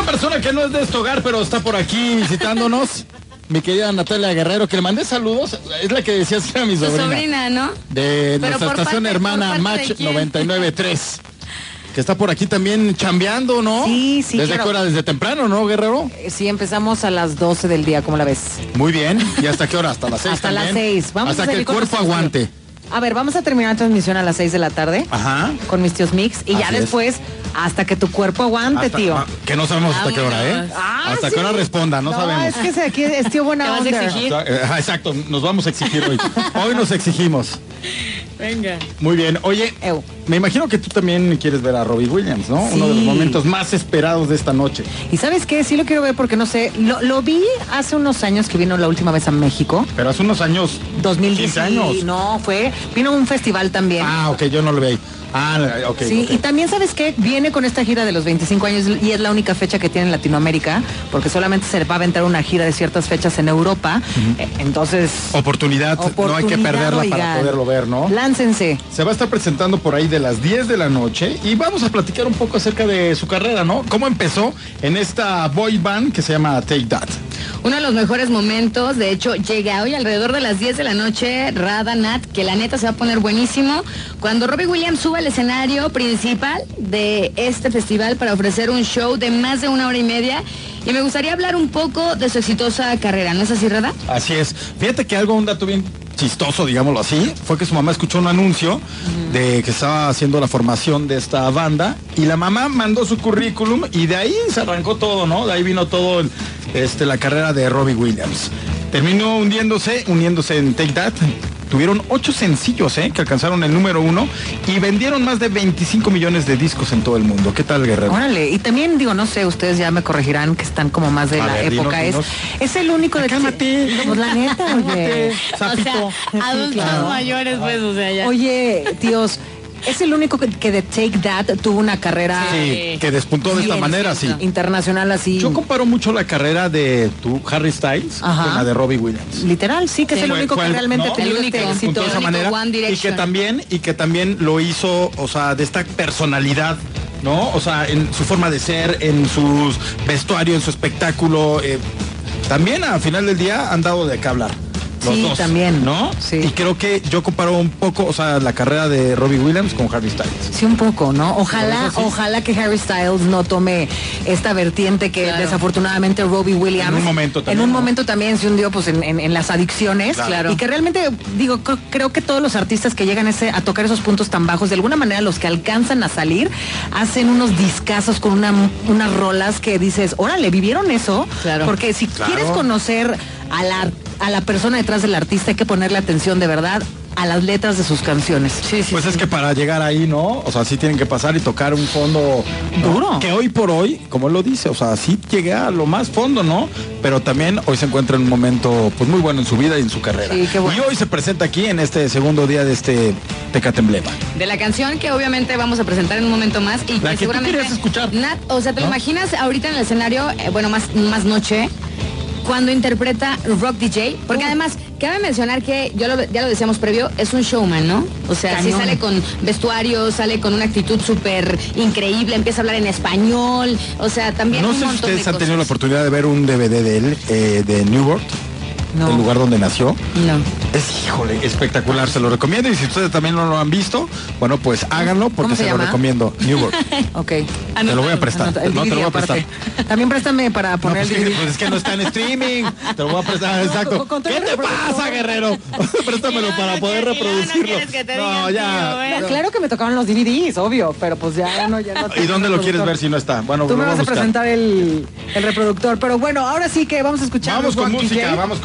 persona que no es de este hogar, pero está por aquí visitándonos. Mi querida Natalia Guerrero, que le mandé saludos. Es la que decías que era mi sobrina. Tu sobrina, ¿no? De nuestra estación hermana Match 99.3. Que está por aquí también chambeando, ¿no? Sí, ¿Desde qué hora? Desde temprano, ¿no, Guerrero? Sí, empezamos a las 12 del día, ¿cómo la ves? Muy bien. ¿Y hasta qué hora? ¿Hasta las 6 Hasta también? las 6. Vamos hasta a que el cuerpo aguante. A ver, vamos a terminar la transmisión a las 6 de la tarde. Ajá. Con mis tíos Mix. Y ya después, hasta que tu cuerpo aguante, tío. Que no sabemos hasta qué hora, ¿eh? Hasta qué hora responda, no sabemos. Es que aquí es tío buena onda. ¿Te vas a exigir? Exacto, nos vamos a exigir hoy. Hoy nos exigimos. Venga. Muy bien. Oye, me imagino que tú también quieres ver a Robbie Williams, ¿no? Sí. Uno de los momentos más esperados de esta noche. ¿Y sabes qué? Sí lo quiero ver porque no sé, lo vi hace unos años que vino la última vez a México. Pero hace unos años. 2010. 15 años. No, vino a un festival también. Ah, ok, yo no lo vi. Ah, ok. Sí, okay. y también, ¿sabes qué? Viene con esta gira de los 25 años y es la única fecha que tiene en Latinoamérica, porque solamente se va a aventar una gira de ciertas fechas en Europa. Entonces... Oportunidad, no hay que perderla, oigan, para poderlo ver, ¿no? Láncense. Se va a estar presentando por ahí de las 10 de la noche y vamos a platicar un poco acerca de su carrera, ¿no? ¿Cómo empezó en esta boy band que se llama Take That? Uno de los mejores momentos, de hecho, llega hoy alrededor de las 10 de la noche, Rada Nat, que la neta se va a poner buenísimo, cuando Robbie Williams suba al escenario principal de este festival para ofrecer un show de más de 1 hora y media. Y me gustaría hablar un poco de su exitosa carrera, ¿no es así, Rada? Así es. Fíjate que un dato bien chistoso, digámoslo así, fue que su mamá escuchó un anuncio de que estaba haciendo la formación de esta banda y la mamá mandó su currículum y de ahí se arrancó todo, ¿no? De ahí vino todo la carrera de Robbie Williams. Terminó uniéndose en Take That. Tuvieron 8 sencillos, que alcanzaron el número 1 y vendieron más de 25 millones de discos en todo el mundo. ¿Qué tal, Guerrero? Órale, y también digo, no sé, ustedes ya me corregirán que están como más de la época. Dinos. Es el único de... Cálmate. Pues la neta, oye. Sapito. O sea, adultos mayores, pues, o sea, ya. Oye, tíos, es el único que de Take That tuvo una carrera... Sí, que despuntó de esta manera, sí. Internacional así. Yo comparo mucho la carrera de Harry Styles con la de Robbie Williams. Literal, sí, que es el único que realmente tenía este éxito. De esa manera y que también lo hizo, o sea, de esta personalidad, ¿no? O sea, en su forma de ser, en sus vestuarios, en su espectáculo, también al final del día han dado de qué hablar. Los dos, también. ¿no? Sí. Y creo que yo comparo un poco, o sea, la carrera de Robbie Williams con Harry Styles. Sí, un poco, ¿no? Ojalá que Harry Styles no tome esta vertiente que desafortunadamente Robbie Williams... En un momento también. En un momento también se hundió pues en las adicciones. Claro. Y que realmente, digo, creo que todos los artistas que llegan a tocar esos puntos tan bajos, de alguna manera los que alcanzan a salir, hacen unos discazos con unas rolas que dices, órale, ¿vivieron eso? Claro. Porque si quieres conocer a la persona detrás del artista hay que ponerle atención de verdad a las letras de sus canciones. Pues es que para llegar ahí, ¿no? O sea, sí tienen que pasar y tocar un fondo duro. Que hoy por hoy, como él lo dice, o sea, sí llegué a lo más fondo, ¿no? Pero también hoy se encuentra en un momento pues muy bueno en su vida y en su carrera. Sí, qué bueno. Y hoy se presenta aquí en este segundo día de este Tecate Emblema. De la canción que obviamente vamos a presentar en un momento más y la que seguramente tú querías escuchar. Nat, o sea, ¿te lo imaginas ahorita en el escenario, más noche? Cuando interpreta Rock DJ, porque además cabe mencionar que ya lo decíamos previo, es un showman, ¿no? O sea, sí sale con vestuario, sale con una actitud súper increíble, empieza a hablar en español, o sea, también no un sé montón si ustedes de han tenido la cosas. oportunidad de ver un DVD de él, de Newport, el lugar donde nació. No. Es, híjole, espectacular, se lo recomiendo y si ustedes también no lo han visto, bueno, pues háganlo porque se lo recomiendo. Newport. Ok. Te lo voy a prestar. El No, te lo voy a aparte. prestar. También préstame para No, poner pues, el DVD. pues es que no está en streaming. Te lo voy a prestar, exacto. ¿Qué te pasa, Guerrero? Préstamelo para poder reproducirlo. No, ya. Claro que me tocaban los DVDs, obvio, pero pues ya no. ¿Y dónde lo quieres ver si no está? Bueno, tú me lo vas voy a presentar el reproductor, pero bueno, ahora sí que vamos a escuchar. Vamos con música, vamos